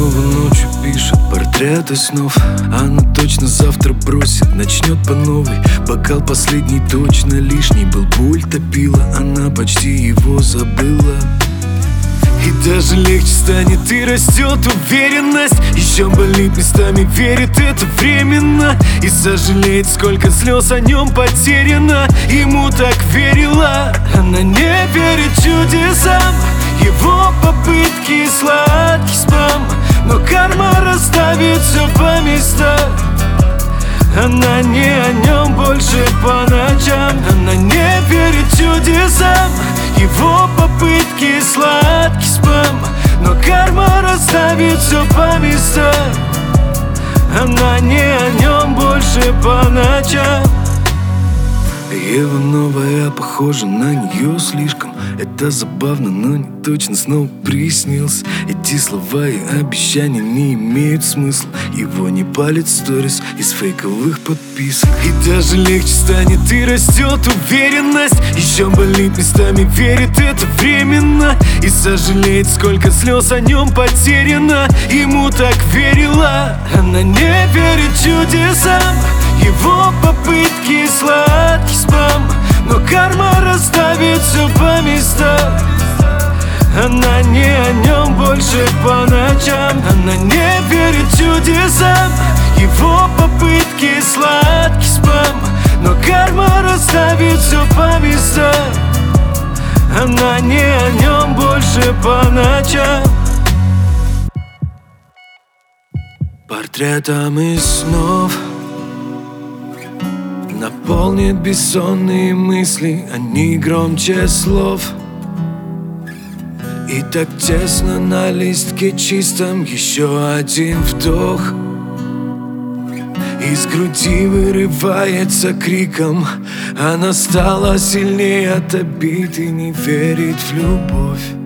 снова ночью пишет портреты снов. Она точно завтра бросит, начнет по новой. Бокал последний точно лишний был, боль топила, она почти его забыла. И даже легче станет, и растет уверенность. Еще болит местами, верит это временно. И сожалеет, сколько слез о нем потеряно. Ему так верила. Она не верит чудесам, его попытки сладкий спам. Но карма расставит все по местам. Она не о нем больше по ночам. Она не верит чудесам, его попытки сладкий спам. Но карма расставит все по местам. Она не о нем больше по ночам. Ева новая похожа на нее слишком. Это забавно, но не точно, снова приснился. Эти слова и обещания не имеют смысла. Его не палит сторис из фейковых подписок. И даже легче станет, и растет уверенность. Еще болит местами, верит это временно. И сожалеет, сколько слез о нем потеряно. Ему так верила. Она не верит чудесам, его попытки сладкий спам. Но карма расставит все по местам. Она не о нем больше по ночам. Она не верит чудесам, его попытки сладкий спам. Но карма расставит все по местам. Она не о нем больше по ночам. Портретом из снов наполнит бессонные мысли, они громче слов. И так тесно на листке чистом, еще один вдох. Из груди вырывается криком. Она стала сильнее от обид и не верит в любовь.